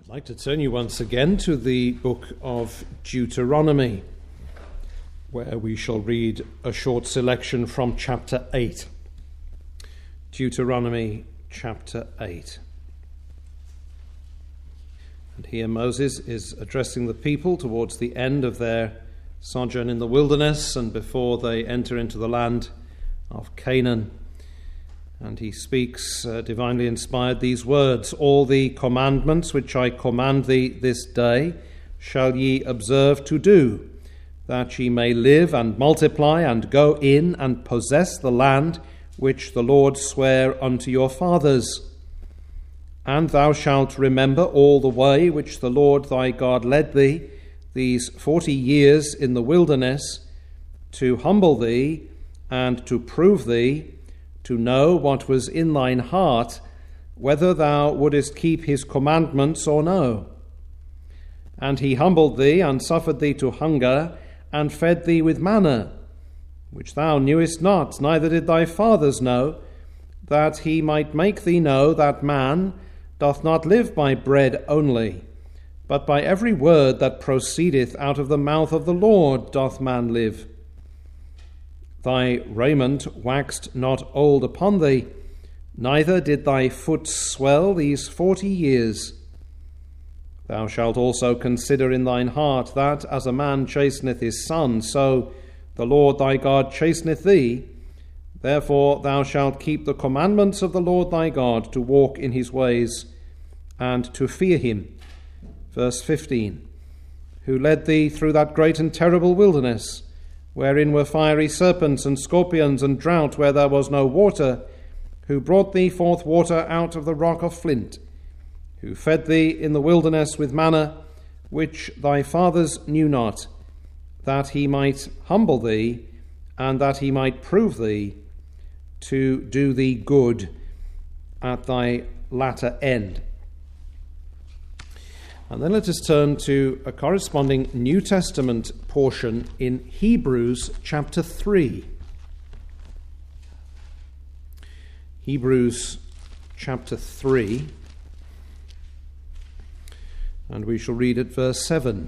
I'd like to turn you once again to the book of Deuteronomy, where we shall read a short selection from chapter 8. Deuteronomy chapter 8. And here Moses is addressing the people towards the end of their sojourn in the wilderness and before they enter into the land of Canaan. And he speaks, divinely inspired, these words: "All the commandments which I command thee this day shall ye observe to do, that ye may live and multiply and go in and possess the land which the Lord sware unto your fathers. And thou shalt remember all the way which the Lord thy God led thee these 40 years in the wilderness, to humble thee and to prove thee, to know what was in thine heart, whether thou wouldest keep his commandments or no. And he humbled thee and suffered thee to hunger, and fed thee with manna, which thou knewest not, neither did thy fathers know, that he might make thee know that man doth not live by bread only, but by every word that proceedeth out of the mouth of the Lord doth man live. Thy raiment waxed not old upon thee, neither did thy foot swell these 40 years. Thou shalt also consider in thine heart that, as a man chasteneth his son, so the Lord thy God chasteneth thee. Therefore thou shalt keep the commandments of the Lord thy God, to walk in his ways, and to fear him." Verse 15. "Who led thee through that great and terrible wilderness, wherein were fiery serpents and scorpions, and drought where there was no water, who brought thee forth water out of the rock of flint, who fed thee in the wilderness with manna, which thy fathers knew not, that he might humble thee, and that he might prove thee, to do thee good at thy latter end." And then let us turn to a corresponding New Testament portion in Hebrews chapter 3. Hebrews chapter 3, and we shall read at verse 7.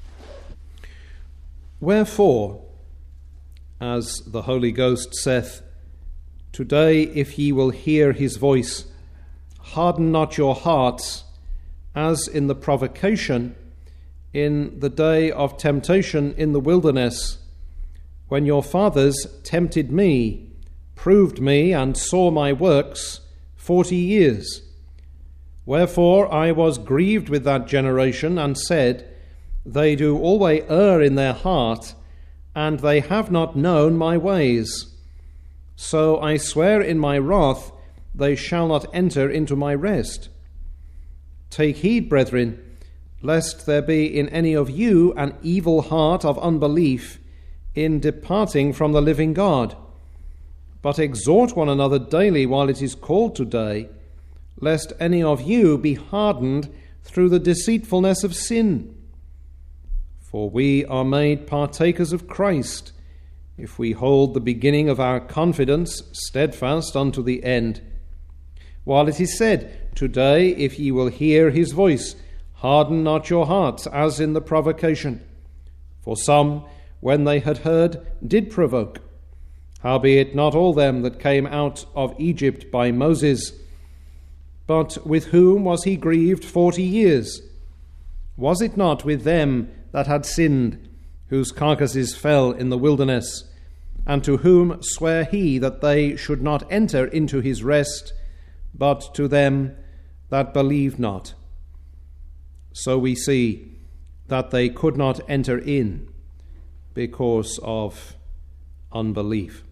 "Wherefore, as the Holy Ghost saith, Today if ye will hear his voice, harden not your hearts, as in the provocation, in the day of temptation in the wilderness, when your fathers tempted me, proved me, and saw my works 40 years. Wherefore I was grieved with that generation, and said, They do always err in their heart, and they have not known my ways. So I swear in my wrath, they shall not enter into my rest. Take heed, brethren, lest there be in any of you an evil heart of unbelief in departing from the living God. But exhort one another daily while it is called today, lest any of you be hardened through the deceitfulness of sin. For we are made partakers of Christ, if we hold the beginning of our confidence steadfast unto the end. While it is said, Today, if ye will hear his voice, harden not your hearts, as in the provocation. For some, when they had heard, did provoke. Howbeit not all them that came out of Egypt by Moses. But with whom was he grieved 40 years? Was it not with them that had sinned, whose carcasses fell in the wilderness, and to whom sware he that they should not enter into his rest, but to them that believed not? So we see that they could not enter in because of unbelief.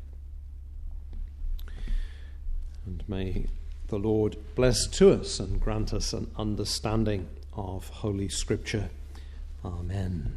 And may the Lord bless to us and grant us an understanding of Holy Scripture. Amen.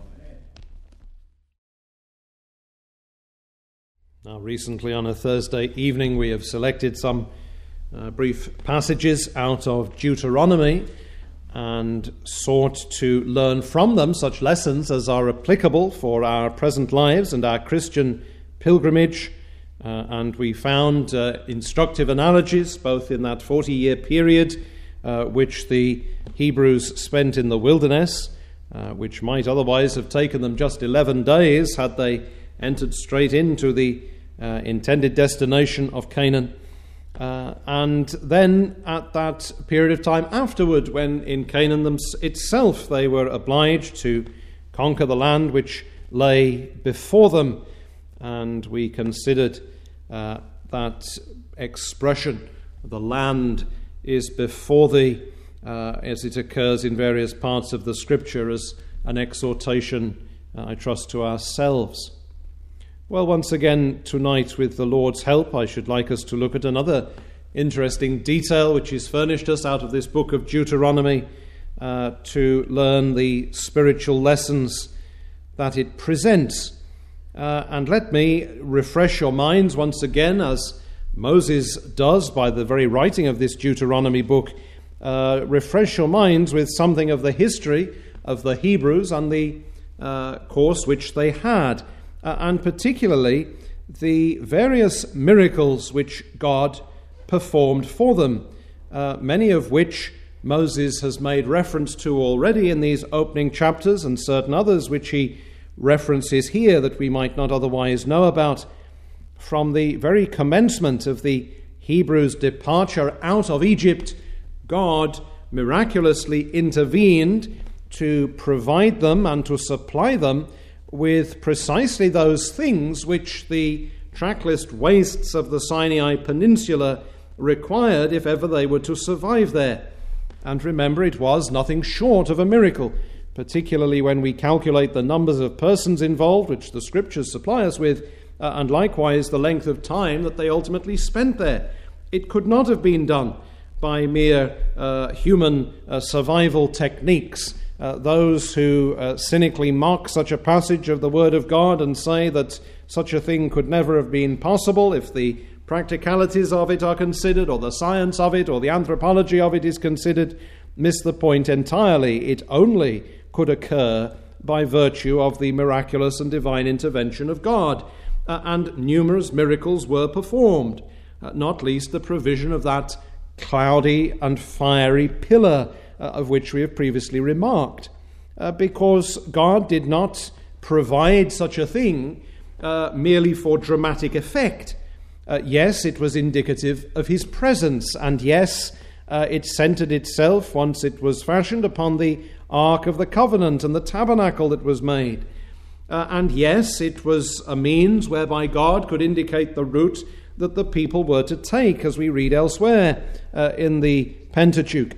Now, recently on a Thursday evening, we have selected some brief passages out of Deuteronomy and sought to learn from them such lessons as are applicable for our present lives and our Christian pilgrimage. And we found instructive analogies both in that 40-year period which the Hebrews spent in the wilderness, which might otherwise have taken them just 11 days had they entered straight into the intended destination of Canaan. And then at that period of time afterward, when in Canaan itself they were obliged to conquer the land which lay before them. And we considered that expression, the land is before thee, as it occurs in various parts of the Scripture, as an exhortation, I trust, to ourselves. Well, once again tonight, with the Lord's help, I should like us to look at another interesting detail which is furnished us out of this book of Deuteronomy, to learn the spiritual lessons that it presents. And let me refresh your minds once again, as Moses does by the very writing of this Deuteronomy book, refresh your minds with something of the history of the Hebrews and the course which they had, and particularly the various miracles which God performed for them, many of which Moses has made reference to already in these opening chapters, and certain others which he references here that we might not otherwise know about. From the very commencement of the Hebrews' departure out of Egypt, God miraculously intervened to provide them and to supply them with precisely those things which the trackless wastes of the Sinai Peninsula required if ever they were to survive there. And remember, it was nothing short of a miracle, particularly when we calculate the numbers of persons involved, which the Scriptures supply us with, and likewise the length of time that they ultimately spent there. It could not have been done by mere human survival techniques. Those who cynically mock such a passage of the Word of God and say that such a thing could never have been possible if the practicalities of it are considered, or the science of it, or the anthropology of it is considered, miss the point entirely. It only could occur by virtue of the miraculous and divine intervention of God. And numerous miracles were performed, not least the provision of that cloudy and fiery pillar of which we have previously remarked, because God did not provide such a thing merely for dramatic effect. Yes, it was indicative of his presence, and yes, it centered itself, once it was fashioned, upon the Ark of the Covenant and the tabernacle that was made. And yes, it was a means whereby God could indicate the route that the people were to take, as we read elsewhere in the Pentateuch.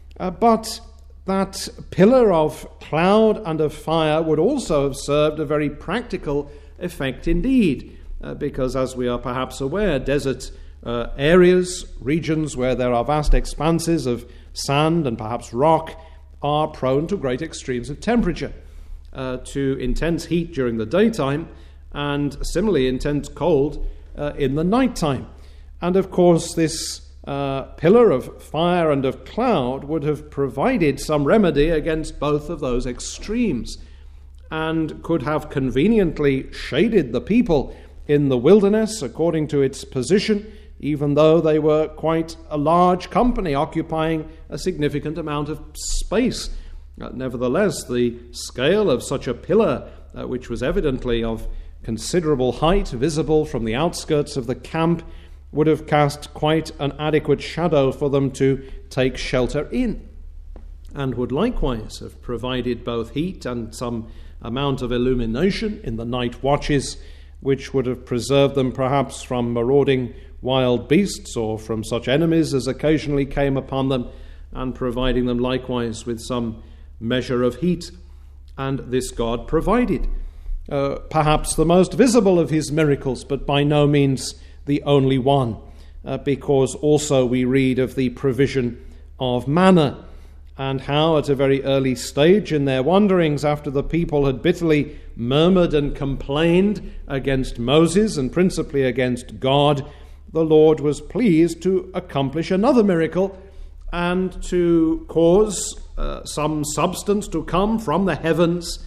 But that pillar of cloud and of fire would also have served a very practical effect indeed, because, as we are perhaps aware, desert areas, regions where there are vast expanses of sand and perhaps rock, are prone to great extremes of temperature, to intense heat during the daytime, and similarly intense cold in the nighttime. And of course, this pillar of fire and of cloud would have provided some remedy against both of those extremes, and could have conveniently shaded the people in the wilderness according to its position, even though they were quite a large company occupying a significant amount of space. Nevertheless, the scale of such a pillar, which was evidently of considerable height, visible from the outskirts of the camp, would have cast quite an adequate shadow for them to take shelter in, and would likewise have provided both heat and some amount of illumination in the night watches, which would have preserved them perhaps from marauding wild beasts or from such enemies as occasionally came upon them, and providing them likewise with some measure of heat. And this God provided. Perhaps the most visible of his miracles, but by no means the only one, because also we read of the provision of manna, and how at a very early stage in their wanderings, after the people had bitterly murmured and complained against Moses and principally against God, the Lord was pleased to accomplish another miracle and to cause some substance to come from the heavens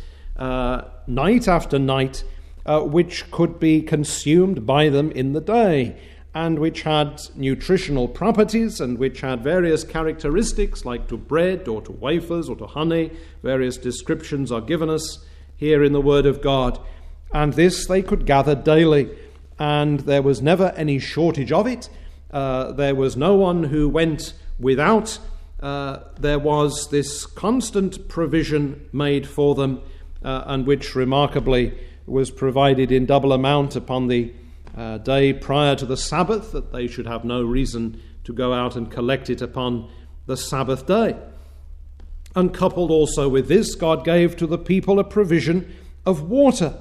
night after night, which could be consumed by them in the day. and which had nutritional properties and which had various characteristics like to bread or to wafers or to honey. Various descriptions are given us here in the Word of God. And this they could gather daily, and there was never any shortage of it. There was no one who went without. There was this constant provision made for them, and which remarkably was provided in double amount upon the day prior to the Sabbath, that they should have no reason to go out and collect it upon the Sabbath day. And coupled also with this, God gave to the people a provision of water.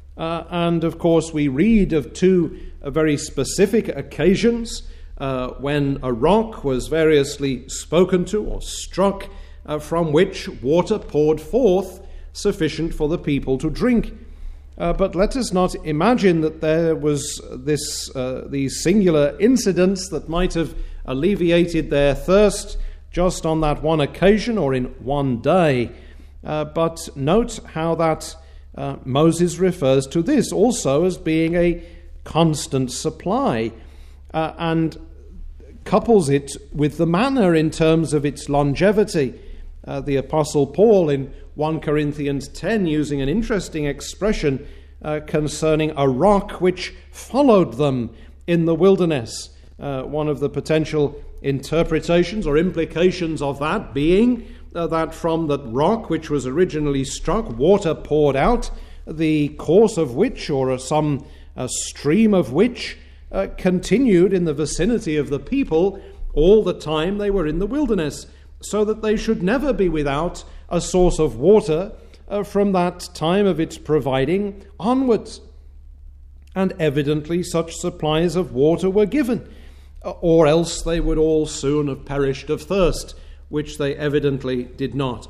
And of course we read of two very specific occasions when a rock was variously spoken to or struck, from which water poured forth sufficient for the people to drink. But let us not imagine that there was these singular incidents that might have alleviated their thirst just on that one occasion or in one day. But note how that Moses refers to this also as being a constant supply, and couples it with the manna in terms of its longevity. The Apostle Paul in 1 Corinthians 10 using an interesting expression concerning a rock which followed them in the wilderness. One of the potential interpretations or implications of that being that from that rock which was originally struck, water poured out, the course of which, or some stream of which, continued in the vicinity of the people all the time they were in the wilderness, so that they should never be without a source of water from that time of its providing onwards. And evidently such supplies of water were given, or else they would all soon have perished of thirst, which they evidently did not.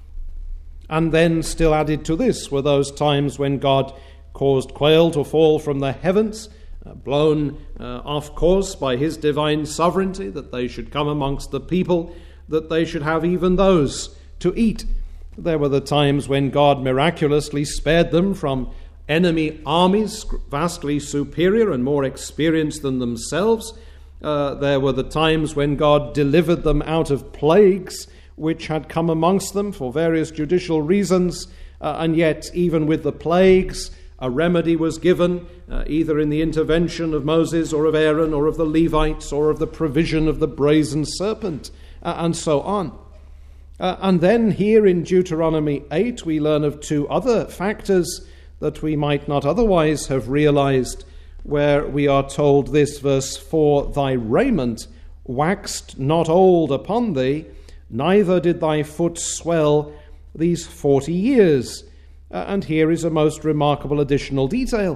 And then still added to this were those times when God caused quail to fall from the heavens, blown off course by his divine sovereignty, that they should come amongst the people, that they should have even those to eat. There were the times when God miraculously spared them from enemy armies vastly superior and more experienced than themselves. There were the times when God delivered them out of plagues which had come amongst them for various judicial reasons, and yet even with the plagues a remedy was given, either in the intervention of Moses or of Aaron or of the Levites or of the provision of the brazen serpent, and so on. And then here in Deuteronomy 8 we learn of two other factors that we might not otherwise have realized, where we are told this, verse 4, "Thy raiment waxed not old upon thee, neither did thy foot swell these 40 years. And here is a most remarkable additional detail.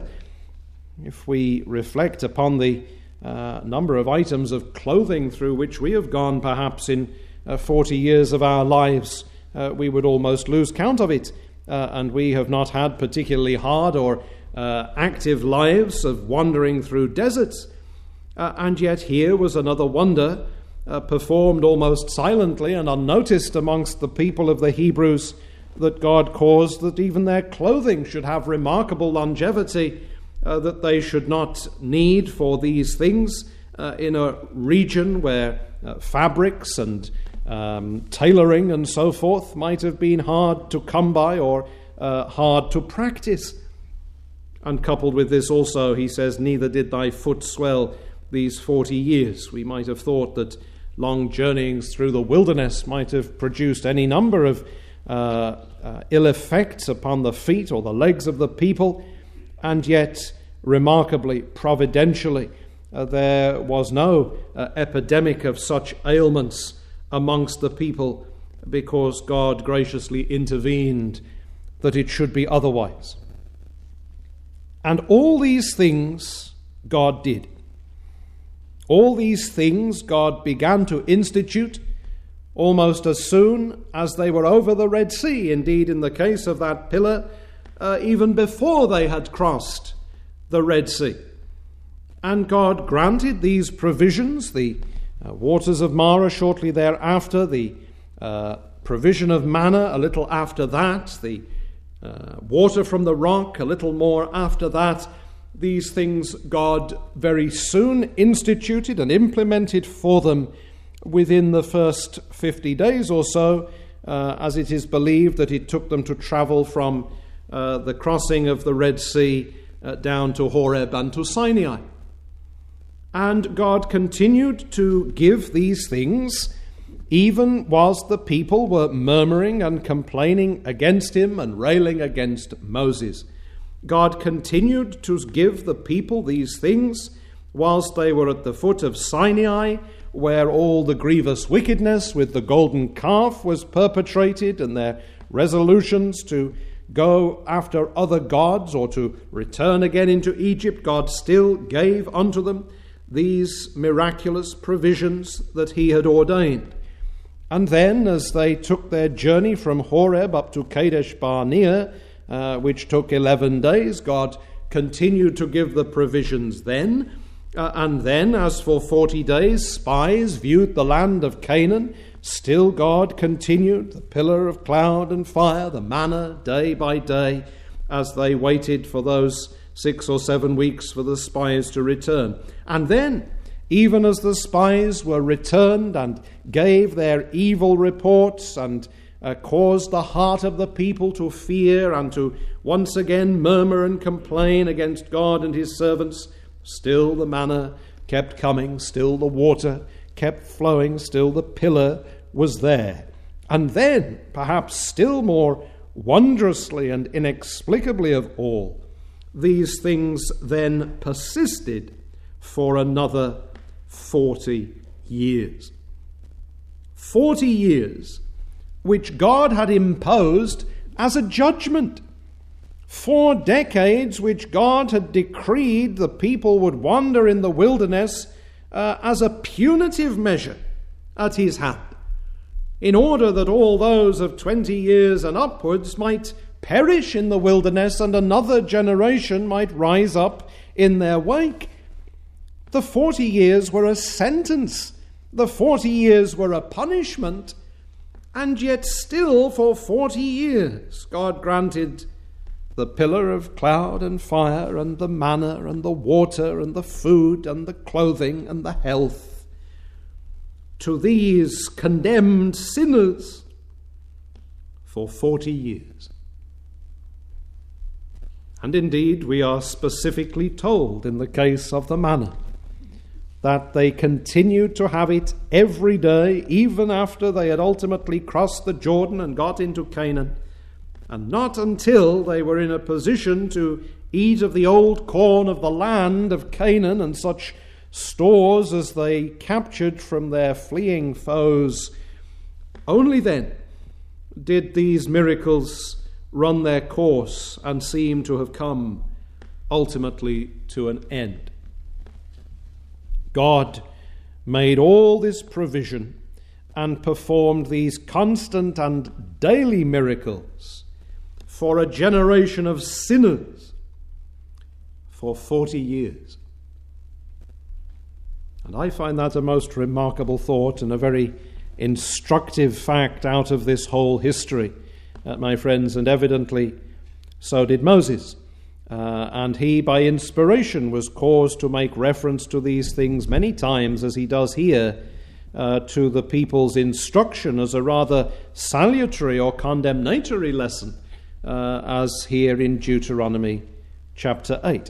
If we reflect upon the number of items of clothing through which we have gone perhaps in 40 years of our lives, we would almost lose count of it. And we have not had particularly hard or active lives of wandering through deserts. And yet here was another wonder performed almost silently and unnoticed amongst the people of the Hebrews, that God caused that even their clothing should have remarkable longevity, that they should not need for these things in a region where fabrics and tailoring and so forth might have been hard to come by or hard to practice. And coupled with this also, he says, neither did thy foot swell these 40 years. We might have thought that long journeyings through the wilderness might have produced any number of ill effects upon the feet or the legs of the people, and yet, remarkably, providentially, there was no epidemic of such ailments amongst the people, because God graciously intervened that it should be otherwise. And all these things God did. All these things God began to institute almost as soon as they were over the Red Sea. Indeed, in the case of that pillar, even before they had crossed the Red Sea. And God granted these provisions, the waters of Marah shortly thereafter, the provision of manna a little after that, the water from the rock a little more after that, These things God very soon instituted and implemented for them within the first 50 days or so, as it is believed that it took them to travel from the crossing of the Red Sea down to Horeb and to Sinai. And God continued to give these things even whilst the people were murmuring and complaining against him and railing against Moses. God continued to give the people these things whilst they were at the foot of Sinai, where all the grievous wickedness with the golden calf was perpetrated, and their resolutions to go after other gods or to return again into Egypt, God still gave unto them these miraculous provisions that he had ordained. And then, as they took their journey from Horeb up to Kadesh Barnea, which took 11 days, God continued to give the provisions then. And then, as for 40 days, spies viewed the land of Canaan, still God continued the pillar of cloud and fire, the manna, day by day, as they waited for those 6 or 7 weeks for the spies to return. And then, even as the spies were returned and gave their evil reports and caused the heart of the people to fear and to once again murmur and complain against God and his servants, still the manna kept coming, still the water kept flowing, still the pillar was there. And then, perhaps still more wondrously and inexplicably of all, these things then persisted for another 40 years. 40 years which God had imposed as a judgment. 4 decades which God had decreed the people would wander in the wilderness as a punitive measure at his hand, in order that all those of 20 years and upwards might perish in the wilderness and another generation might rise up in their wake. The 40 years were a sentence. The 40 years were a punishment. And yet still for 40 years God granted the pillar of cloud and fire and the manna and the water and the food and the clothing and the health to these condemned sinners for 40 years. And indeed, we are specifically told in the case of the manna that they continued to have it every day, even after they had ultimately crossed the Jordan and got into Canaan, and not until they were in a position to eat of the old corn of the land of Canaan and such stores as they captured from their fleeing foes, only then did these miracles run their course and seem to have come ultimately to an end. God made all this provision and performed these constant and daily miracles for a generation of sinners for 40 years. And I find that a most remarkable thought and a very instructive fact out of this whole history, my friends, and evidently so did Moses. And he, by inspiration, was caused to make reference to these things many times, as he does here, to the people's instruction as a rather salutary or condemnatory lesson, as here in Deuteronomy chapter 8.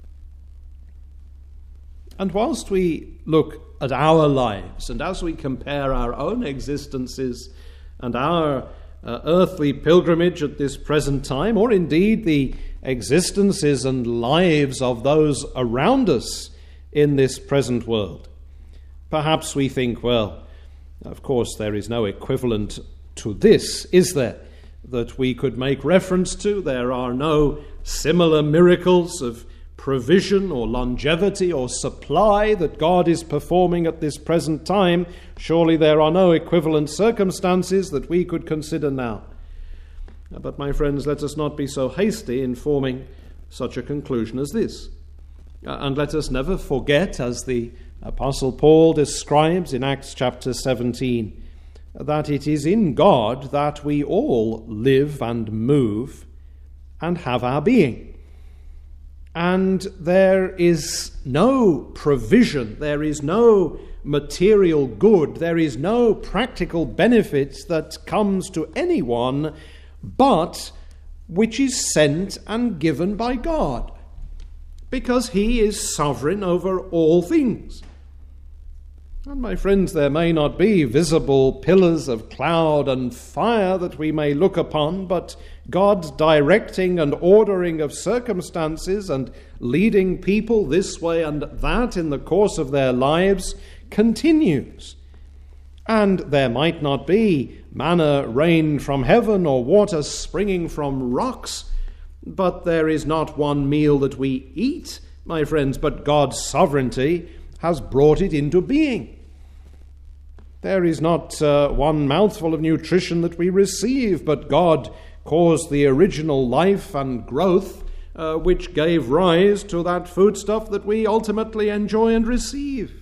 And whilst we look at our lives, and as we compare our own existences and our earthly pilgrimage at this present time, or indeed the existences and lives of those around us in this present world, perhaps we think, well, of course there is no equivalent to this, is there, that we could make reference to? There are no similar miracles of provision or longevity or supply that God is performing at this present time. Surely there are no equivalent circumstances that we could consider now. But my friends, let us not be so hasty in forming such a conclusion as this. And let us never forget, as the Apostle Paul describes in Acts chapter 17, that it is in God that we all live and move and have our being. And there is no provision, there is no material good, there is no practical benefit that comes to anyone but which is sent and given by God, because he is sovereign over all things. And my friends, there may not be visible pillars of cloud and fire that we may look upon, but God's directing and ordering of circumstances and leading people this way and that in the course of their lives continues. And there might not be manna rained from heaven or water springing from rocks, but there is not one meal that we eat, my friends, but God's sovereignty has brought it into being. There is not one mouthful of nutrition that we receive, but God caused the original life and growth which gave rise to that foodstuff that we ultimately enjoy and receive.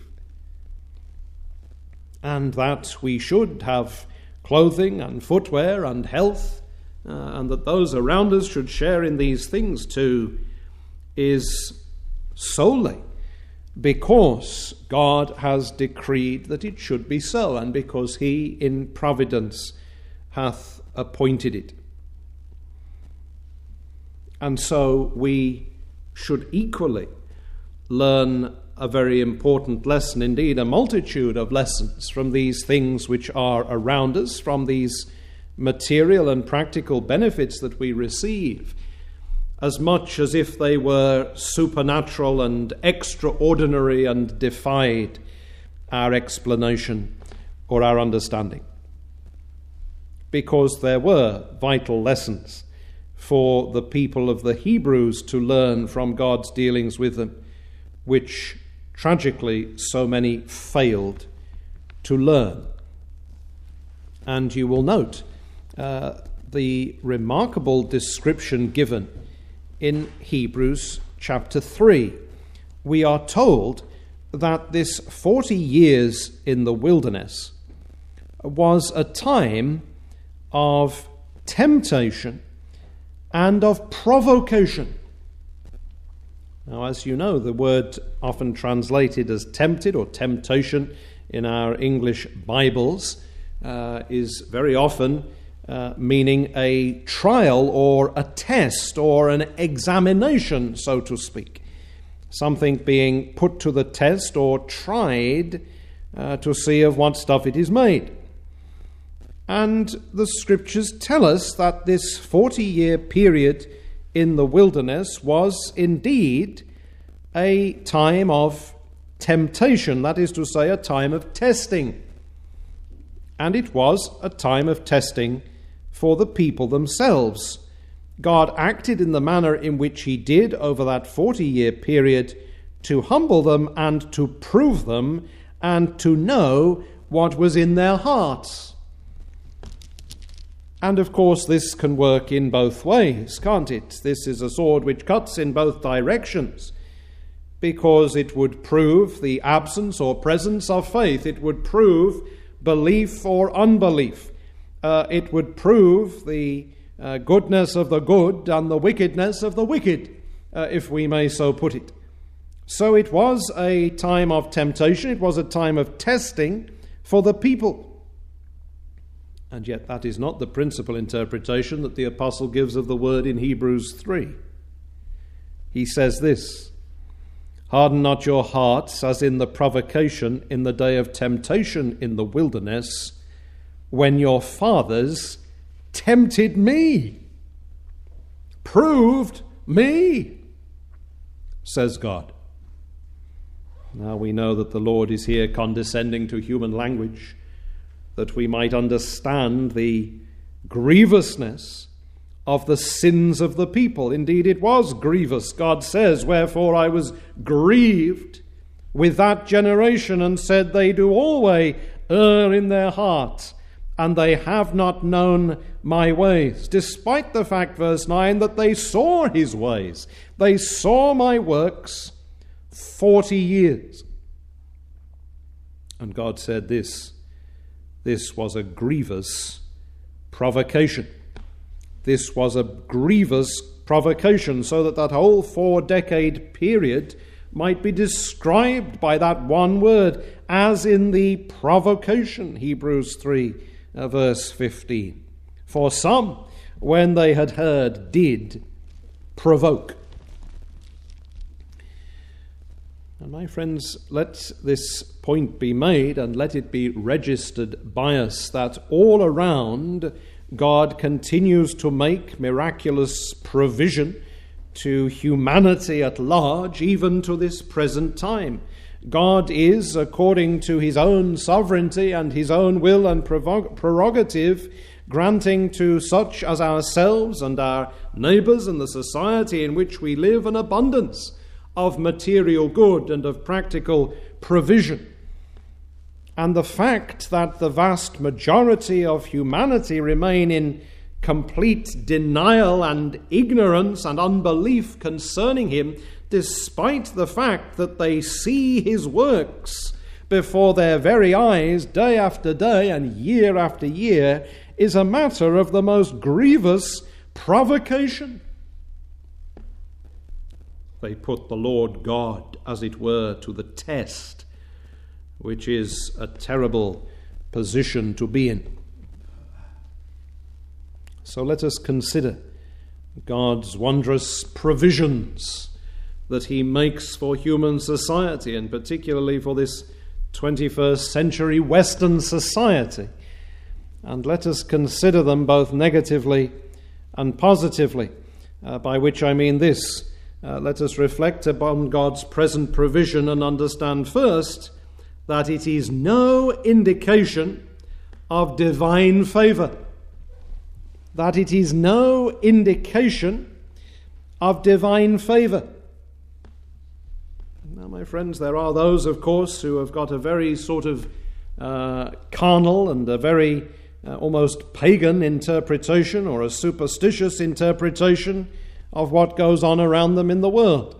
And that we should have clothing and footwear and health, and that those around us should share in these things too, is solely because God has decreed that it should be so, and because he in providence hath appointed it. And so we should equally learn a very important lesson, indeed a multitude of lessons from these things which are around us, from these material and practical benefits that we receive, as much as if they were supernatural and extraordinary and defied our explanation or our understanding. Because there were vital lessons for the people of the Hebrews to learn from God's dealings with them, which tragically so many failed to learn. And you will note the remarkable description given in Hebrews chapter 3. We are told that this 40 years in the wilderness was a time of temptation and of provocation. Now, as you know, the word often translated as tempted or temptation in our English Bibles is very often meaning a trial or a test or an examination, so to speak. Something being put to the test or tried to see of what stuff it is made. And the scriptures tell us that this 40-year period in the wilderness was indeed a time of temptation, that is to say, a time of testing. And it was a time of testing for the people themselves. God acted in the manner in which he did over that 40-year period to humble them and to prove them and to know what was in their hearts. And of course this can work in both ways, can't it? This is a sword which cuts in both directions, because it would prove the absence or presence of faith. It would prove belief or unbelief. It would prove the goodness of the good and the wickedness of the wicked, if we may so put it. So it was a time of temptation, it was a time of testing for the people. And yet that is not the principal interpretation that the apostle gives of the word in Hebrews 3. He says this: "Harden not your hearts as in the provocation in the day of temptation in the wilderness, when your fathers tempted me," proved me, says God. Now we know that the Lord is here condescending to human language, that we might understand the grievousness of the sins of the people. Indeed, it was grievous. God says, "Wherefore I was grieved with that generation, and said, they do always err in their hearts, and they have not known my ways." Despite the fact, verse 9, that they saw his ways. They saw my works 40 years. And God said this was a grievous provocation. This was a grievous provocation, so that whole 4-decade period might be described by that one word, as in the provocation, Hebrews 3, verse 15. For some, when they had heard, did provoke. And my friends, let this point be made and let it be registered by us that all around God continues to make miraculous provision to humanity at large, even to this present time. God is, according to his own sovereignty and his own will and prerogative, granting to such as ourselves and our neighbours and the society in which we live an abundance of material good and of practical provision. And the fact that the vast majority of humanity remain in complete denial and ignorance and unbelief concerning him, despite the fact that they see his works before their very eyes day after day and year after year, is a matter of the most grievous provocation. They put the Lord God, as it were, to the test, which is a terrible position to be in. So let us consider God's wondrous provisions that he makes for human society, and particularly for this 21st century Western society. And let us consider them both negatively and positively, by which I mean this. Let us reflect upon God's present provision and understand first that it is no indication of divine favour. That it is no indication of divine favour. Now, my friends, there are those, of course, who have got a very sort of carnal and a very almost pagan interpretation or a superstitious interpretation of what goes on around them in the world.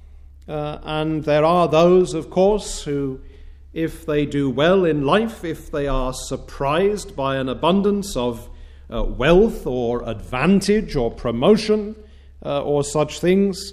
And there are those, of course, who, if they do well in life, if they are surprised by an abundance of wealth or advantage or promotion or such things,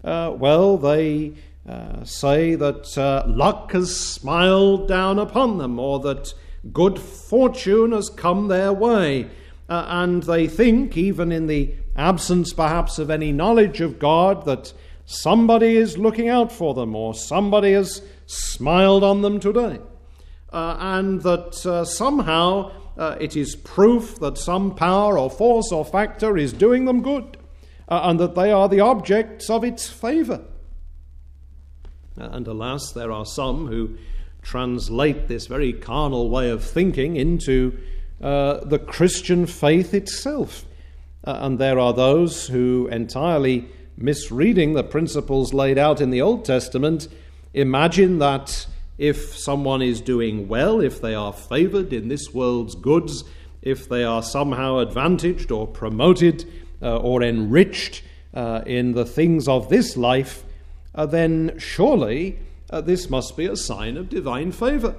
they say that luck has smiled down upon them, or that good fortune has come their way. And they think, even in the absence perhaps of any knowledge of God, that somebody is looking out for them, or somebody has smiled on them today. And that somehow it is proof that some power or force or factor is doing them good, and that they are the objects of its favour. And alas, there are some who translate this very carnal way of thinking into the Christian faith itself. And there are those who, entirely misreading the principles laid out in the Old Testament, imagine that if someone is doing well, if they are favoured in this world's goods, if they are somehow advantaged or promoted or enriched in the things of this life, then surely this must be a sign of divine favour.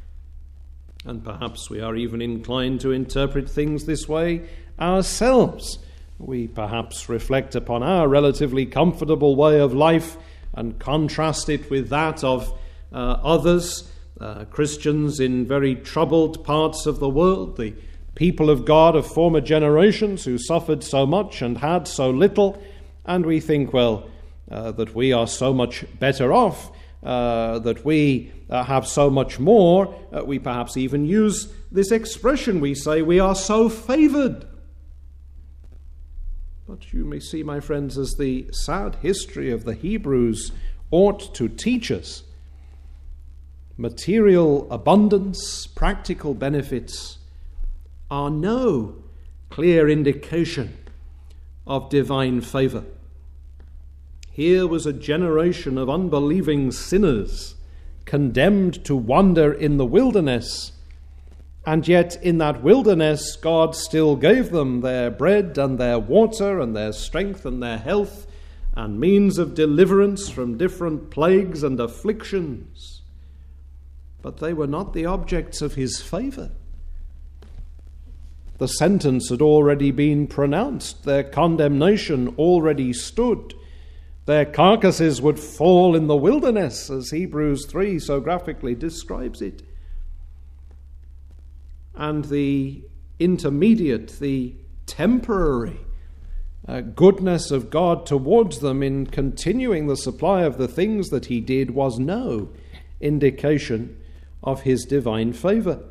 And perhaps we are even inclined to interpret things this way ourselves. We perhaps reflect upon our relatively comfortable way of life and contrast it with that of others, Christians in very troubled parts of the world, the people of God of former generations who suffered so much and had so little, and we think, that we are so much better off, that we have so much more. We perhaps even use this expression. We say we are so favoured. But you may see, my friends, as the sad history of the Hebrews ought to teach us, material abundance, practical benefits are no clear indication of divine favour. Here was a generation of unbelieving sinners condemned to wander in the wilderness, and yet in that wilderness God still gave them their bread and their water and their strength and their health and means of deliverance from different plagues and afflictions. But they were not the objects of his favour. The sentence had already been pronounced. Their condemnation already stood. Their carcasses would fall in the wilderness, as Hebrews 3 so graphically describes it. And the intermediate, the temporary goodness of God towards them in continuing the supply of the things that he did was no indication of his divine favour.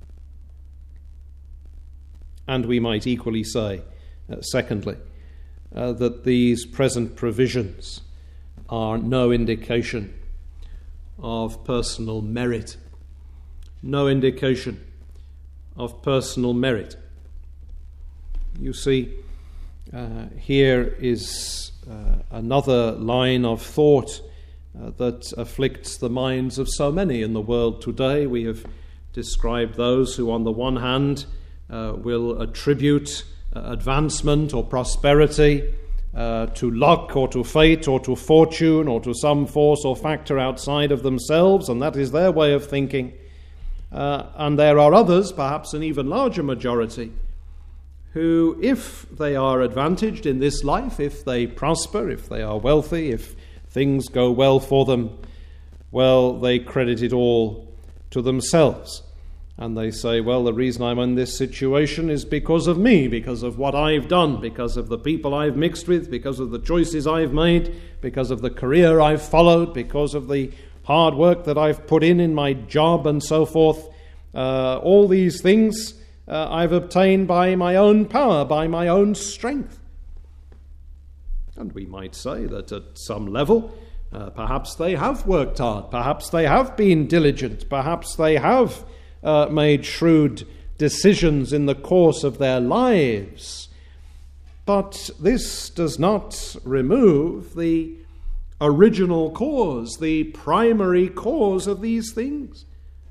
And we might equally say, secondly, that these present provisions are no indication of personal merit. No indication of personal merit. You see, here is another line of thought that afflicts the minds of so many in the world today. We have described those who, on the one hand, will attribute advancement or prosperity to luck or to fate or to fortune or to some force or factor outside of themselves, and that is their way of thinking. And there are others, perhaps an even larger majority, who, if they are advantaged in this life, if they prosper, if they are wealthy, if things go well for them, well, they credit it all to themselves. And they say, well, the reason I'm in this situation is because of me, because of what I've done, because of the people I've mixed with, because of the choices I've made, because of the career I've followed, because of the hard work that I've put in my job and so forth. All these things I've obtained by my own power, by my own strength. And we might say that at some level, perhaps they have worked hard, perhaps they have been diligent, perhaps they have made shrewd decisions in the course of their lives. But this does not remove the original cause, the primary cause of these things.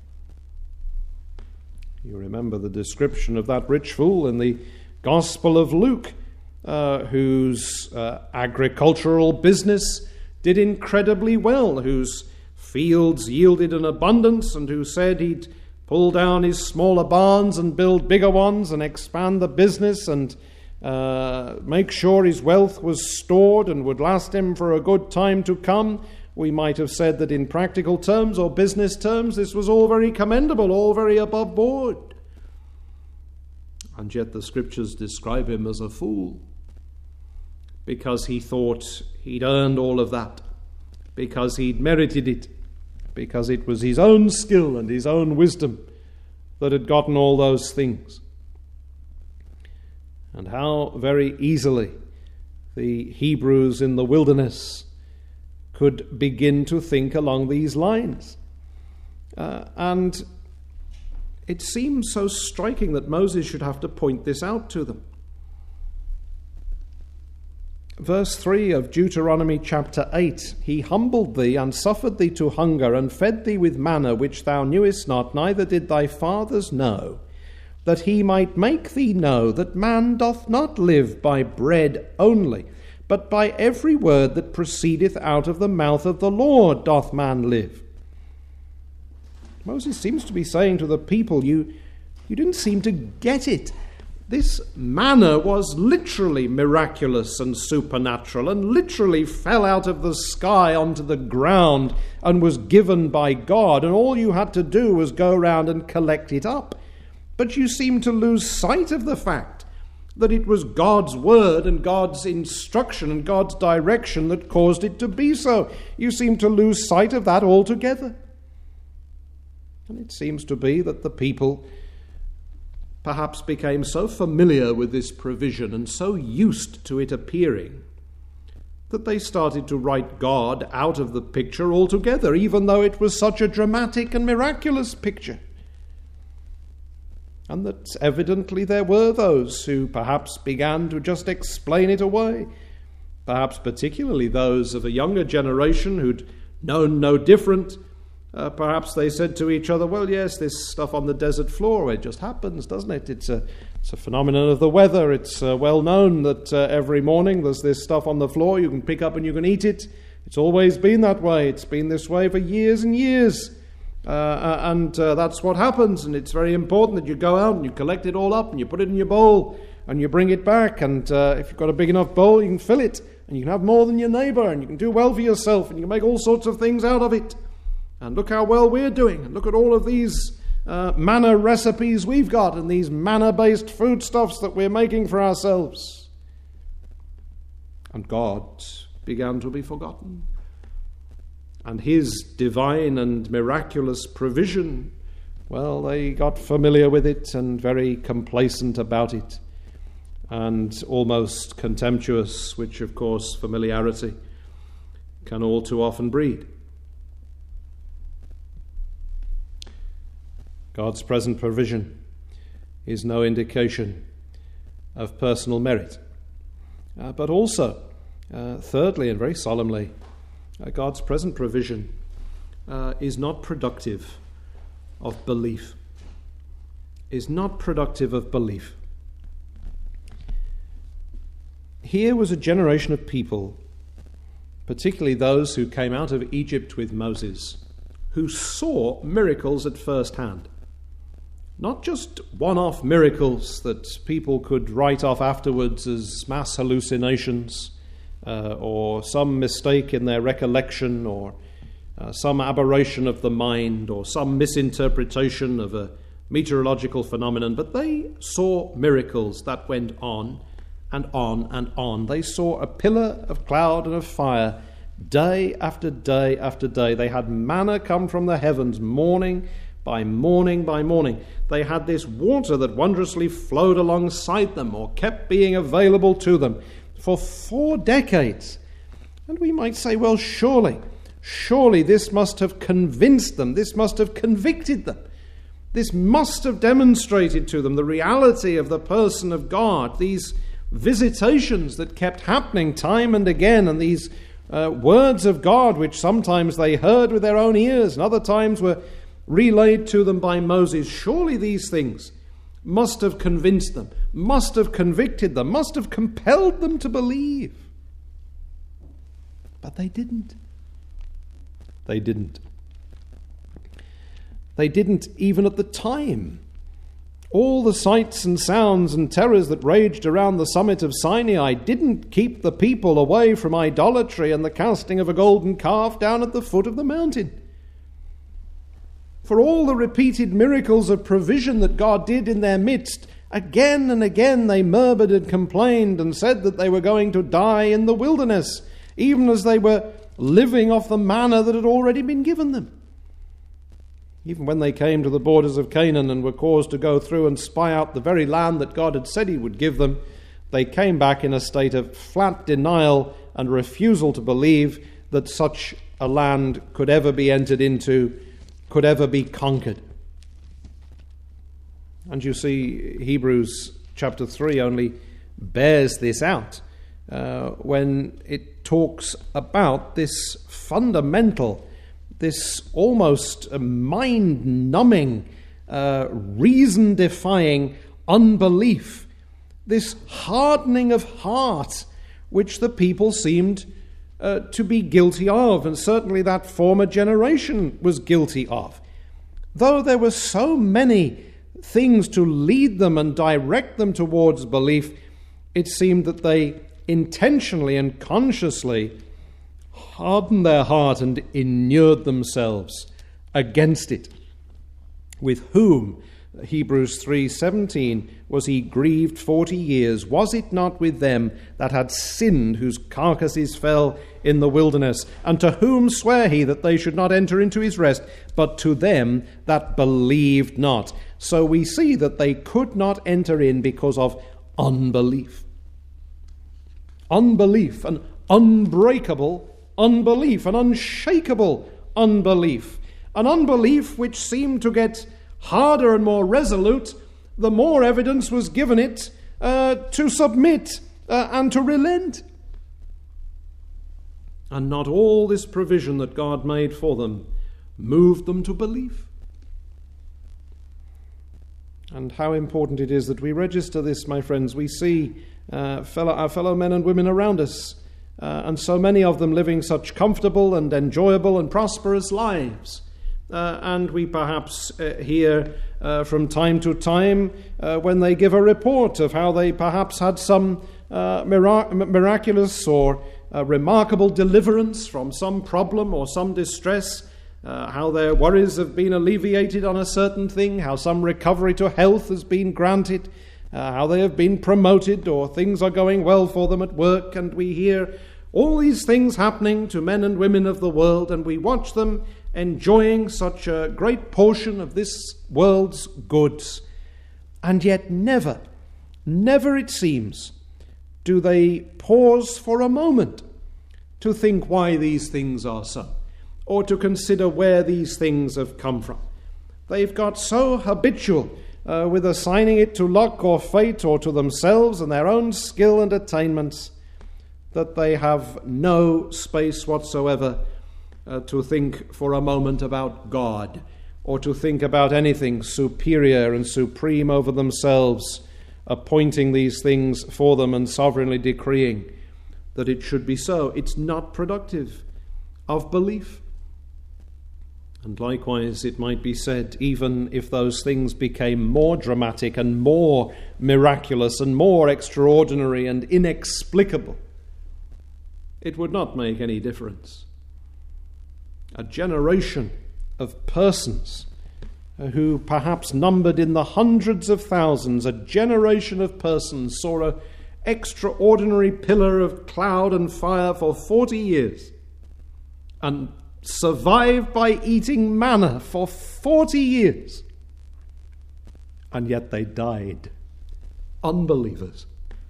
You remember the description of that rich fool in the Gospel of Luke, whose agricultural business did incredibly well, whose fields yielded an abundance, and who said he'd pull down his smaller barns and build bigger ones and expand the business and make sure his wealth was stored and would last him for a good time to come. We might have said that in practical terms or business terms, this was all very commendable, all very above board. And yet the scriptures describe him as a fool because he thought he'd earned all of that, because he'd merited it, because it was his own skill and his own wisdom that had gotten all those things. And how very easily the Hebrews in the wilderness could begin to think along these lines. And it seems so striking that Moses should have to point this out to them. Verse 3 of Deuteronomy chapter 8, He humbled thee and suffered thee to hunger and fed thee with manna which thou knewest not, neither did thy fathers know, that he might make thee know that man doth not live by bread only, but by every word that proceedeth out of the mouth of the Lord doth man live. Moses seems to be saying to the people, you didn't seem to get it. This manna was literally miraculous and supernatural and literally fell out of the sky onto the ground and was given by God, and all you had to do was go around and collect it up. But you seem to lose sight of the fact that it was God's word and God's instruction and God's direction that caused it to be so. You seem to lose sight of that altogether. And it seems to be that the people perhaps became so familiar with this provision and so used to it appearing that they started to write God out of the picture altogether, even though it was such a dramatic and miraculous picture. And that evidently there were those who perhaps began to just explain it away, perhaps particularly those of a younger generation who'd known no different. Perhaps they said to each other, well, yes, this stuff on the desert floor, it just happens, doesn't it? It's a phenomenon of the weather. It's well known that every morning there's this stuff on the floor you can pick up and you can eat it. It's always been that way. It's been this way for years and years. And that's what happens, and it's very important that you go out and you collect it all up and you put it in your bowl and you bring it back, and if you've got a big enough bowl you can fill it and you can have more than your neighbour, and you can do well for yourself, and you can make all sorts of things out of it. And look how well we're doing, and look at all of these manna recipes we've got, and these manna-based foodstuffs that we're making for ourselves. And God began to be forgotten. And his divine and miraculous provision, well, they got familiar with it and very complacent about it, and almost contemptuous, which, of course, familiarity can all too often breed. God's present provision is no indication of personal merit. But also, thirdly and very solemnly, God's present provision is not productive of belief. Is not productive of belief. Here was a generation of people, particularly those who came out of Egypt with Moses, who saw miracles at first hand. Not just one-off miracles that people could write off afterwards as mass hallucinations, or some mistake in their recollection, or some aberration of the mind, or some misinterpretation of a meteorological phenomenon, but they saw miracles that went on and on and on. They saw a pillar of cloud and of fire day after day after day. They had manna come from the heavens morning by morning by morning. They had this water that wondrously flowed alongside them, or kept being available to them, for 4 decades. And we might say, well, surely this must have convinced them, this must have convicted them, this must have demonstrated to them the reality of the person of God, these visitations that kept happening time and again, and these words of God which sometimes they heard with their own ears and other times were relayed to them by Moses. Surely these things must have convinced them, must have convicted them, must have compelled them to believe. But they didn't. They didn't. They didn't even at the time. All the sights and sounds and terrors that raged around the summit of Sinai didn't keep the people away from idolatry and the casting of a golden calf down at the foot of the mountain. For all the repeated miracles of provision that God did in their midst, again and again they murmured and complained and said that they were going to die in the wilderness, even as they were living off the manna that had already been given them. Even when they came to the borders of Canaan and were caused to go through and spy out the very land that God had said he would give them, they came back in a state of flat denial and refusal to believe that such a land could ever be entered into, could ever be conquered. And you see, Hebrews chapter 3 only bears this out when it talks about this fundamental, this almost mind-numbing, reason-defying unbelief, this hardening of heart which the people seemed to be guilty of, and certainly that former generation was guilty of. Though there were so many things to lead them and direct them towards belief, it seemed that they intentionally and consciously hardened their heart and inured themselves against it. With whom, Hebrews 3:17, was he grieved 40 years? Was it not with them that had sinned, whose carcasses fell in the wilderness? And to whom sware he that they should not enter into his rest, but to them that believed not? So we see that they could not enter in because of unbelief. Unbelief, an unbreakable unbelief, an unshakable unbelief. An unbelief which seemed to get harder and more resolute the more evidence was given it to submit and to relent. And not all this provision that God made for them moved them to belief. And how important it is that we register this, my friends. We see our fellow men and women around us, and so many of them living such comfortable and enjoyable and prosperous lives. and we perhaps hear from time to time when they give a report of how they perhaps had some miraculous or remarkable deliverance from some problem or some distress, how their worries have been alleviated on a certain thing, how some recovery to health has been granted, how they have been promoted or things are going well for them at work, and we hear all these things happening to men and women of the world, and we watch them enjoying such a great portion of this world's goods. And yet never it seems, do they pause for a moment to think why these things are so, or to consider where these things have come from. They've got so habitual with assigning it to luck or fate or to themselves and their own skill and attainments that they have no space whatsoever to think for a moment about God, or to think about anything superior and supreme over themselves, appointing these things for them and sovereignly decreeing that it should be so. It's not productive of belief. And likewise, it might be said, even if those things became more dramatic and more miraculous and more extraordinary and inexplicable, it would not make any difference. A generation of persons who perhaps numbered in the hundreds of thousands, a generation of persons saw an extraordinary pillar of cloud and fire for 40 years and survived by eating manna for 40 years. And yet they died. Unbelievers.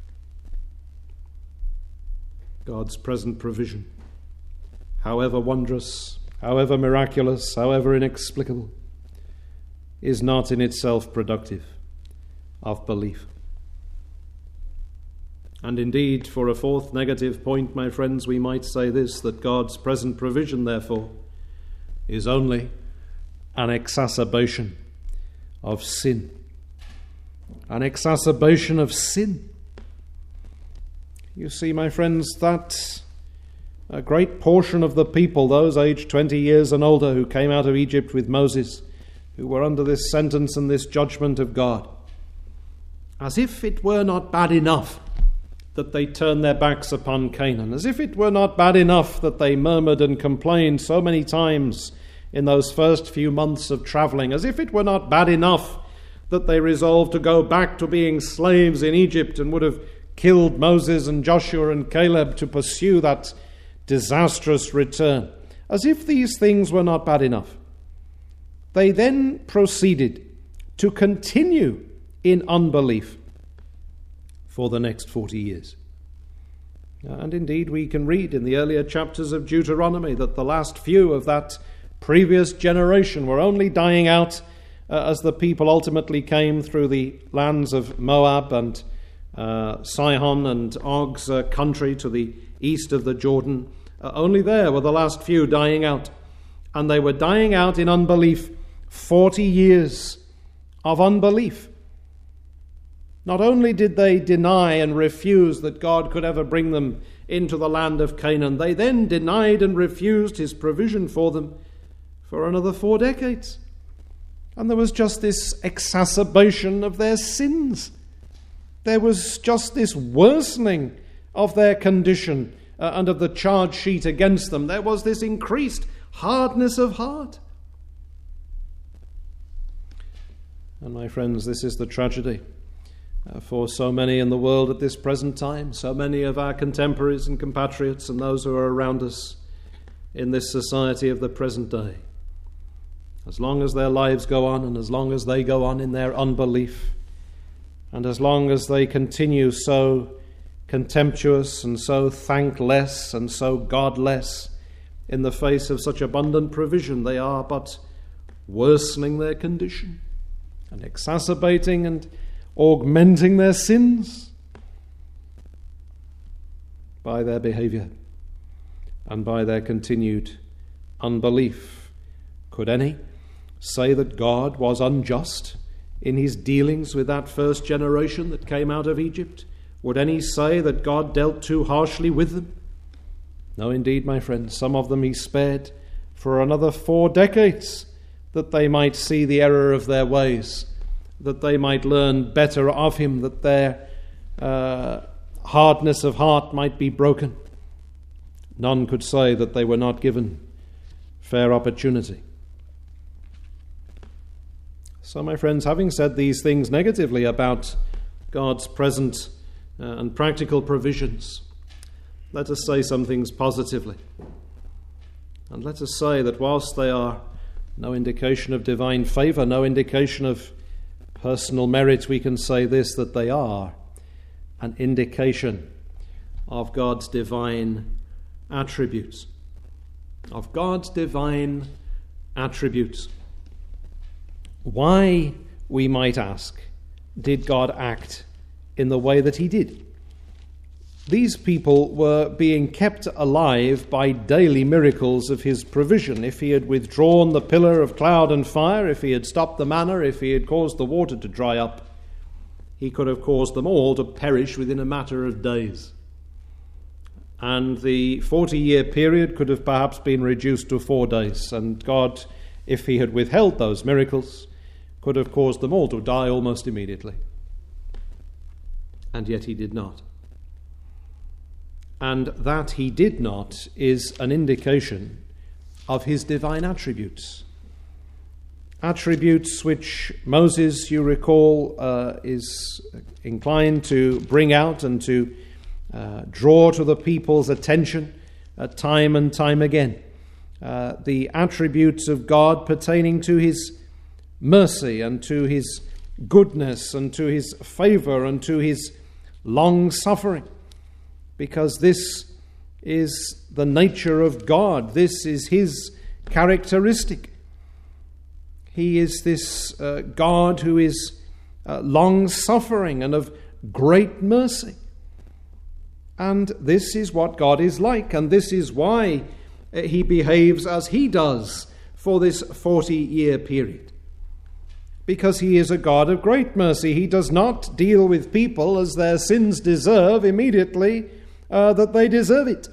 God's present provision, however wondrous, however miraculous, however inexplicable, is not in itself productive of belief. And indeed, for a fourth negative point, my friends, we might say this, that God's present provision, therefore, is only an exacerbation of sin. An exacerbation of sin. You see, my friends, that a great portion of the people, those aged 20 years and older who came out of Egypt with Moses, who were under this sentence and this judgment of God, as if it were not bad enough that they turned their backs upon Canaan, as if it were not bad enough that they murmured and complained so many times in those first few months of traveling, as if it were not bad enough that they resolved to go back to being slaves in Egypt and would have killed Moses and Joshua and Caleb to pursue that disastrous return. As if these things were not bad enough, they then proceeded to continue in unbelief for the next 40 years. And indeed, we can read in the earlier chapters of Deuteronomy that the last few of that previous generation were only dying out as the people ultimately came through the lands of Moab and Sihon and Og's country to the east of the Jordan. Only there were the last few dying out. And they were dying out in unbelief. 40 years of unbelief. Not only did they deny and refuse that God could ever bring them into the land of Canaan, they then denied and refused his provision for them for another 4 decades. And there was just this exacerbation of their sins. There was just this worsening of their condition and of the charge sheet against them. There was this increased hardness of heart. And my friends, this is the tragedy for so many in the world at this present time, so many of our contemporaries and compatriots and those who are around us in this society of the present day. As long as their lives go on, and as long as they go on in their unbelief, and as long as they continue so contemptuous and so thankless and so godless in the face of such abundant provision, they are but worsening their condition and exacerbating and augmenting their sins by their behavior and by their continued unbelief. Could any say that God was unjust in his dealings with that first generation that came out of Egypt? Would any say that God dealt too harshly with them? No, indeed, my friends. Some of them he spared for another 4 decades that they might see the error of their ways, that they might learn better of him, that their hardness of heart might be broken. None could say that they were not given fair opportunity. So, my friends, having said these things negatively about God's present and practical provisions, let us say some things positively. And let us say that whilst they are no indication of divine favour, no indication of personal merit, we can say this, that they are an indication of God's divine attributes. Of God's divine attributes. Why, we might ask, did God act in the way that he did? These people were being kept alive by daily miracles of his provision. If he had withdrawn the pillar of cloud and fire, if he had stopped the manna, if he had caused the water to dry up, he could have caused them all to perish within a matter of days. And the 40-year period could have perhaps been reduced to 4 days. And God, if he had withheld those miracles, could have caused them all to die almost immediately. And yet he did not. And that he did not is an indication of his divine attributes. Attributes which Moses, you recall, is inclined to bring out and to draw to the people's attention time and time again. The attributes of God pertaining to his mercy and to his goodness and to his favour and to his long-suffering. Because this is the nature of God. This is his characteristic. He is this God who is long-suffering and of great mercy. And this is what God is like, and this is why he behaves as he does for this 40-year period. Because he is a God of great mercy. He does not deal with people as their sins deserve immediately that they deserve it.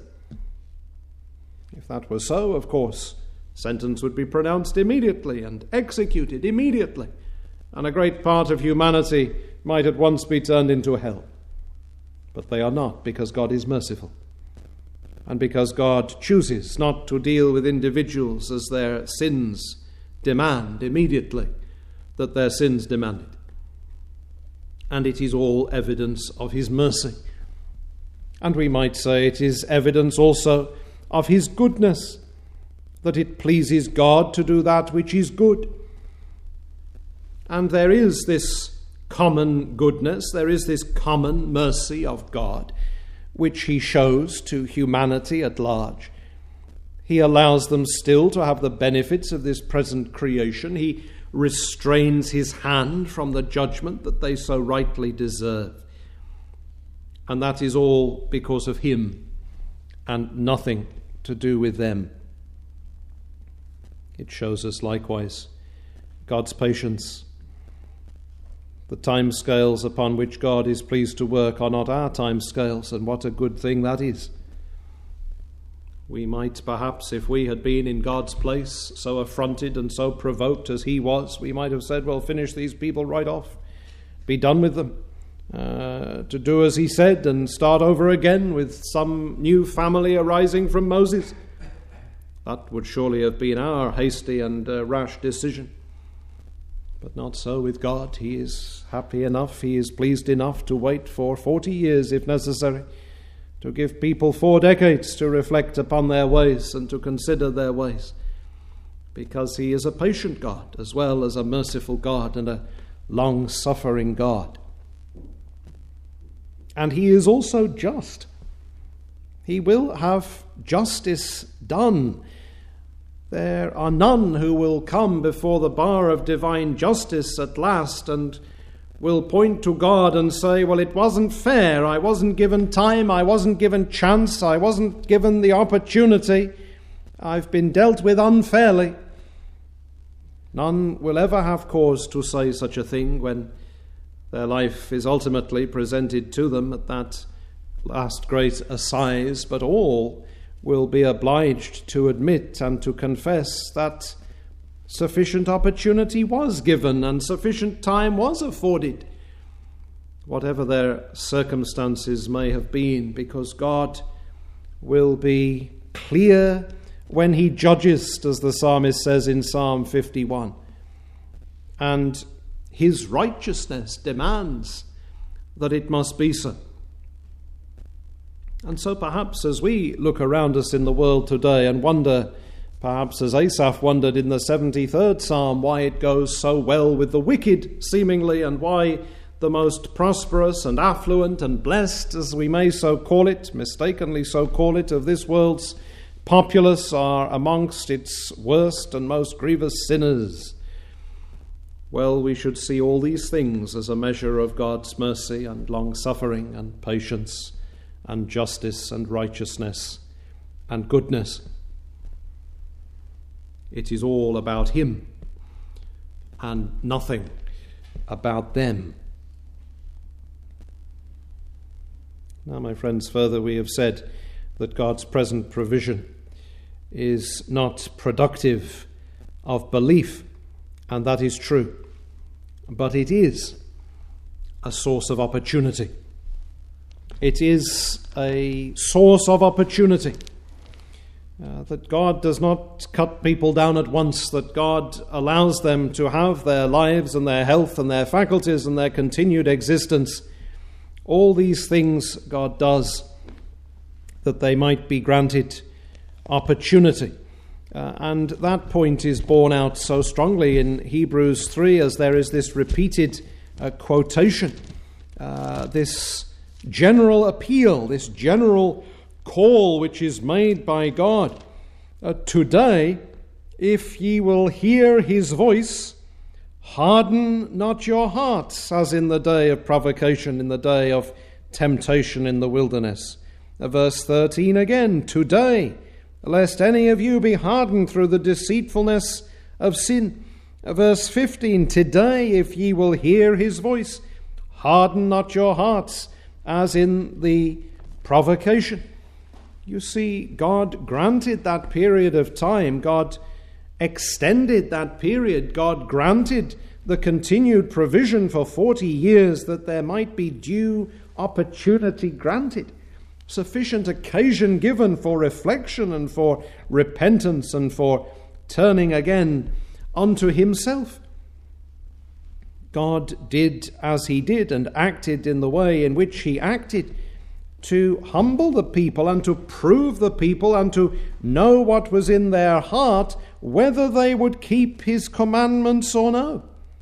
If that were so, of course, sentence would be pronounced immediately and executed immediately, and a great part of humanity might at once be turned into hell. But they are not, because God is merciful, and because God chooses not to deal with individuals as their sins demand immediately that their sins demanded. And it is all evidence of his mercy. And we might say it is evidence also of his goodness, that it pleases God to do that which is good. And there is this common goodness, there is this common mercy of God, which he shows to humanity at large. He allows them still to have the benefits of this present creation. He restrains his hand from the judgment that they so rightly deserve. And that is all because of him and nothing to do with them. It shows us likewise God's patience. The timescales upon which God is pleased to work are not our timescales, and what a good thing that is. We might perhaps, if we had been in God's place, so affronted and so provoked as he was, we might have said, well, finish these people right off. Be done with them. To do as he said and start over again with some new family arising from Moses. That would surely have been our hasty and rash decision. But not so with God. He is happy enough, he is pleased enough to wait for 40 years if necessary, to give people 4 decades to reflect upon their ways and to consider their ways, because he is a patient God as well as a merciful God and a long-suffering God. And he is also just. He will have justice done. There are none who will come before the bar of divine justice at last and will point to God and say, well, it wasn't fair. I wasn't given time. I wasn't given chance. I wasn't given the opportunity. I've been dealt with unfairly. None will ever have cause to say such a thing when their life is ultimately presented to them at that last great assize, but all will be obliged to admit and to confess that sufficient opportunity was given and sufficient time was afforded, whatever their circumstances may have been, because God will be clear when he judges, as the psalmist says in Psalm 51. And his righteousness demands that it must be so. And so perhaps as we look around us in the world today and wonder, perhaps as Asaph wondered in the 73rd Psalm, why it goes so well with the wicked, seemingly, and why the most prosperous and affluent and blessed, as we may so call it, mistakenly so call it, of this world's populace are amongst its worst and most grievous sinners. Well, we should see all these things as a measure of God's mercy and long-suffering and patience and justice and righteousness and goodness. It is all about him and nothing about them. Now, my friends, further we have said that God's present provision is not productive of belief, and that is true. But it is a source of opportunity. It is a source of opportunity. That God does not cut people down at once, that God allows them to have their lives and their health and their faculties and their continued existence. All these things God does that they might be granted opportunity. And that point is borne out so strongly in Hebrews 3 as there is this repeated quotation, this general appeal, this general call which is made by God. Today, if ye will hear his voice, harden not your hearts, as in the day of provocation, in the day of temptation in the wilderness. Verse 13 again, today, lest any of you be hardened through the deceitfulness of sin. Verse 15, today, if ye will hear his voice, harden not your hearts, as in the provocation. You see, God granted that period of time. God extended that period. God granted the continued provision for 40 years that there might be due opportunity granted, sufficient occasion given for reflection and for repentance and for turning again unto himself. God did as he did and acted in the way in which he acted to humble the people and to prove the people and to know what was in their heart, whether they would keep his commandments or no.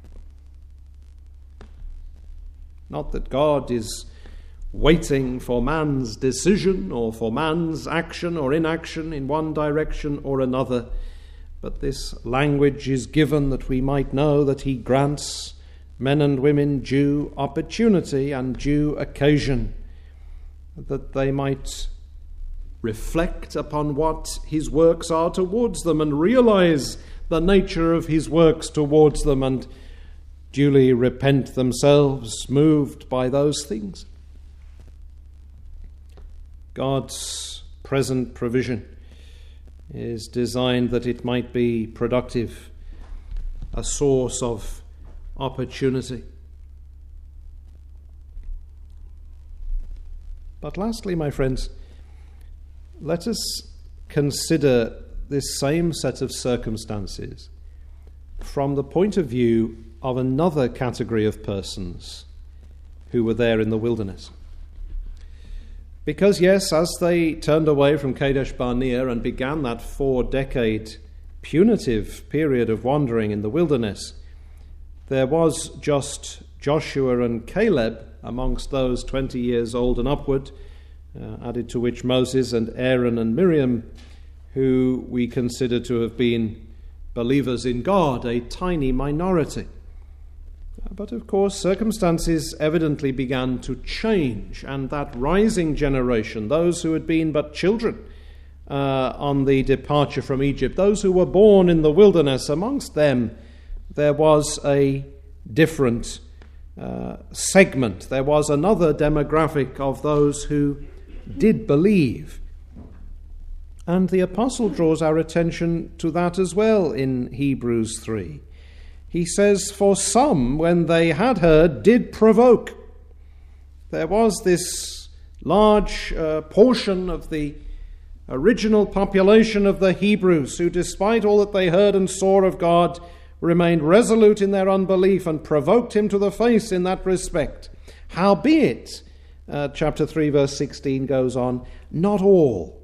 Not that God is waiting for man's decision or for man's action or inaction in one direction or another, but this language is given that we might know that he grants men and women due opportunity and due occasion, that they might reflect upon what his works are towards them and realize the nature of his works towards them and duly repent themselves, moved by those things. God's present provision is designed that it might be productive, a source of opportunity. But lastly, my friends, let us consider this same set of circumstances from the point of view of another category of persons who were there in the wilderness. Because, yes, as they turned away from Kadesh Barnea and began that 4-decade punitive period of wandering in the wilderness, there was just Joshua and Caleb amongst those 20 years old and upward, added to which Moses and Aaron and Miriam, who we consider to have been believers in God, a tiny minority. But of course, circumstances evidently began to change, and that rising generation, those who had been but children on the departure from Egypt, those who were born in the wilderness, amongst them there was a different segment. There was another demographic of those who did believe. And the apostle draws our attention to that as well in Hebrews 3. He says, "For some, when they had heard, did provoke." There was this large portion of the original population of the Hebrews who, despite all that they heard and saw of God, remained resolute in their unbelief and provoked him to the face in that respect. Howbeit, chapter 3, verse 16 goes on, not all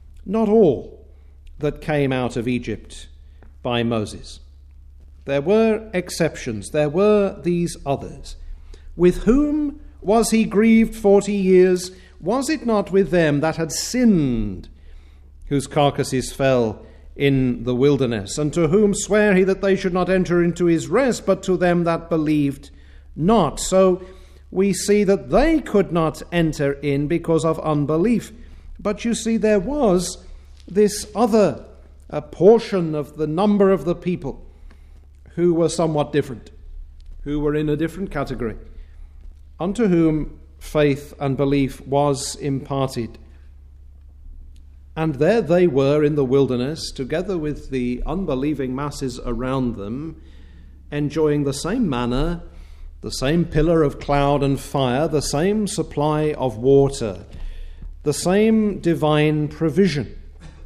that came out of Egypt by Moses. There were exceptions. There were these others. With whom was he grieved 40 years? Was it not with them that had sinned, whose carcasses fell in the wilderness? And to whom sware he that they should not enter into his rest, but to them that believed not? So we see that they could not enter in because of unbelief. But you see, there was this other portion of the number of the people who were somewhat different, who were in a different category, unto whom faith and belief was imparted. And there they were in the wilderness, together with the unbelieving masses around them, enjoying the same manna, the same pillar of cloud and fire, the same supply of water, the same divine provision.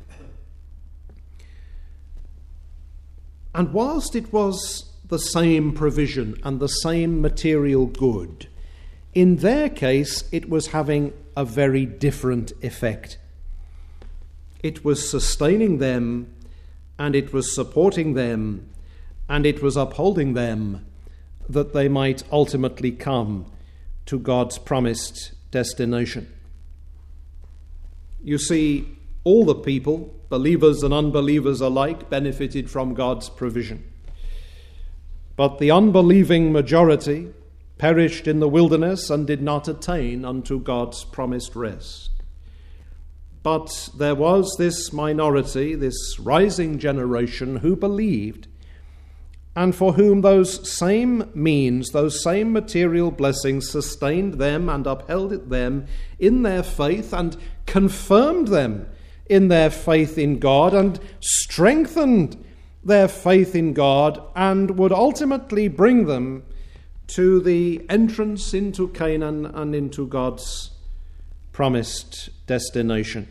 And whilst it was the same provision and the same material good, in their case it was having a very different effect. It was sustaining them, and it was supporting them, and it was upholding them, that they might ultimately come to God's promised destination. You see, all the people, believers and unbelievers alike, benefited from God's provision. But the unbelieving majority perished in the wilderness and did not attain unto God's promised rest. But there was this minority, this rising generation, who believed, and for whom those same means, those same material blessings sustained them and upheld them in their faith and confirmed them in their faith in God and strengthened their faith in God and would ultimately bring them to the entrance into Canaan and into God's promised destination.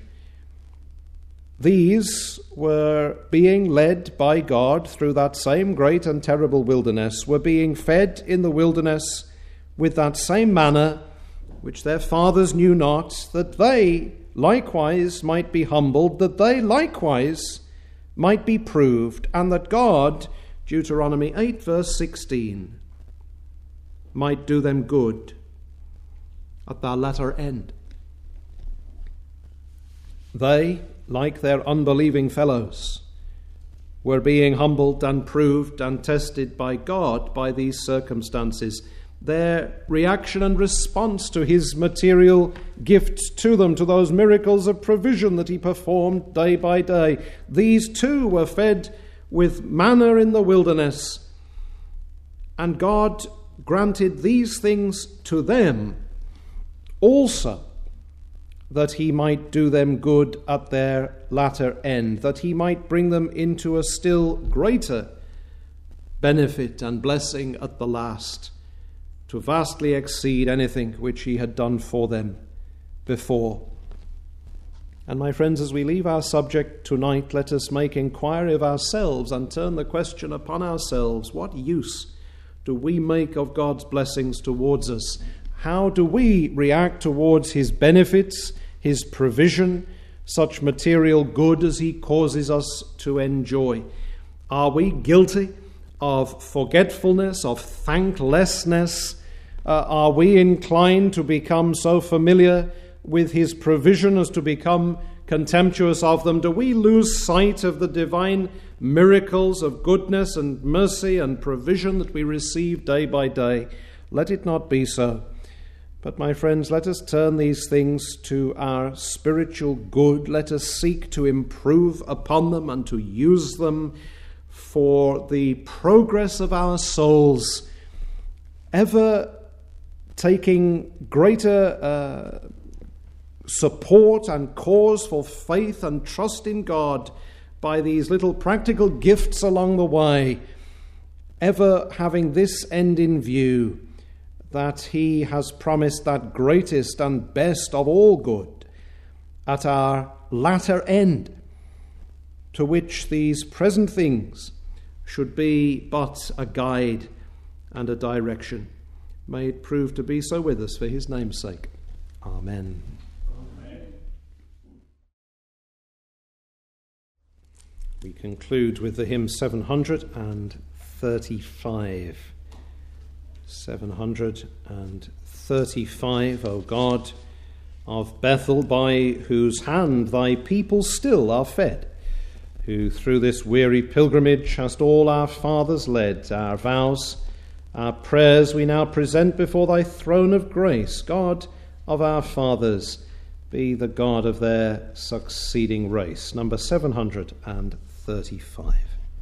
These were being led by God through that same great and terrible wilderness, were being fed in the wilderness with that same manna which their fathers knew not, that they likewise might be humbled, that they likewise might be proved, and that God, Deuteronomy 8 verse 16, might do them good at the latter end. They, like their unbelieving fellows, were being humbled and proved and tested by God by these circumstances. Their reaction and response to his material gifts to them, to those miracles of provision that he performed day by day. These too were fed with manna in the wilderness, and God granted these things to them also, that he might do them good at their latter end, that he might bring them into a still greater benefit and blessing at the last, to vastly exceed anything which he had done for them before. And my friends, as we leave our subject tonight, let us make inquiry of ourselves and turn the question upon ourselves. What use do we make of God's blessings towards us? How do we react towards his benefits, his provision, such material good as he causes us to enjoy? Are we guilty of forgetfulness, of thanklessness? Are we inclined to become so familiar with his provision as to become contemptuous of them? Do we lose sight of the divine miracles of goodness and mercy and provision that we receive day by day? Let it not be so. But my friends, let us turn these things to our spiritual good. Let us seek to improve upon them and to use them for the progress of our souls, ever taking greater support and cause for faith and trust in God by these little practical gifts along the way, ever having this end in view, that he has promised that greatest and best of all good at our latter end, to which these present things should be but a guide and a direction. May it prove to be so with us for his name's sake. Amen. Amen. We conclude with the hymn 735. 735, O God of Bethel, by whose hand thy people still are fed, who through this weary pilgrimage hast all our fathers led, our vows, our prayers we now present before thy throne of grace. God of our fathers, be the God of their succeeding race. Number 735.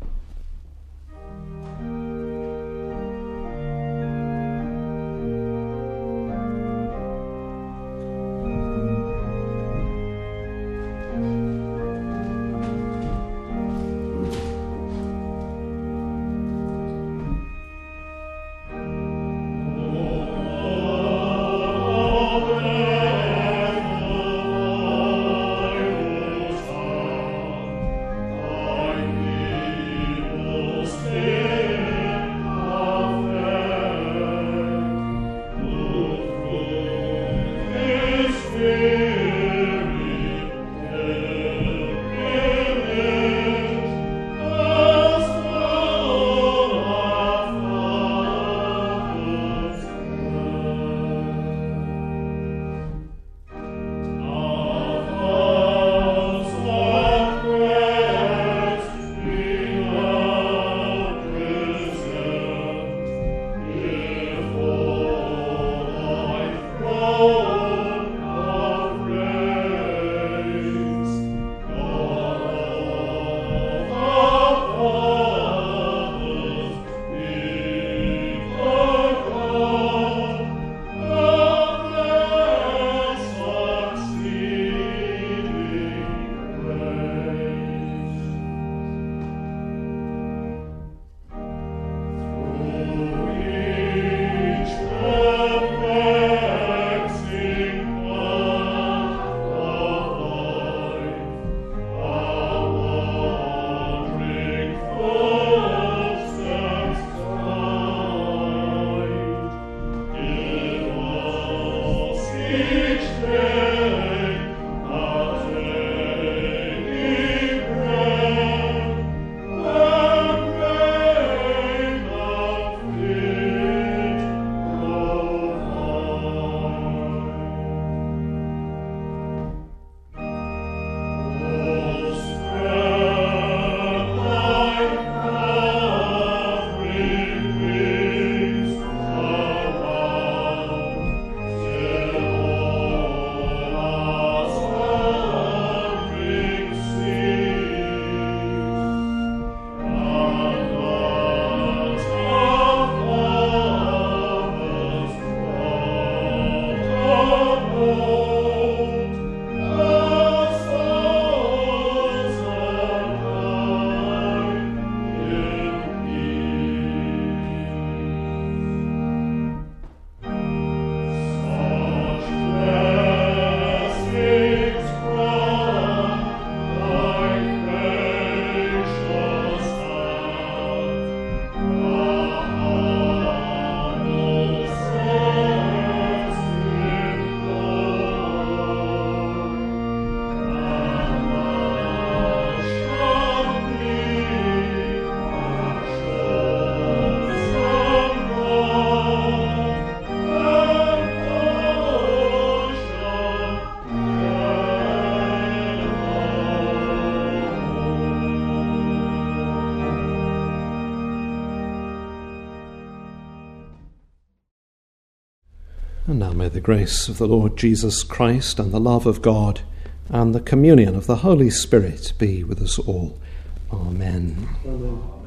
And now may the grace of the Lord Jesus Christ and the love of God and the communion of the Holy Spirit be with us all. Amen. Amen.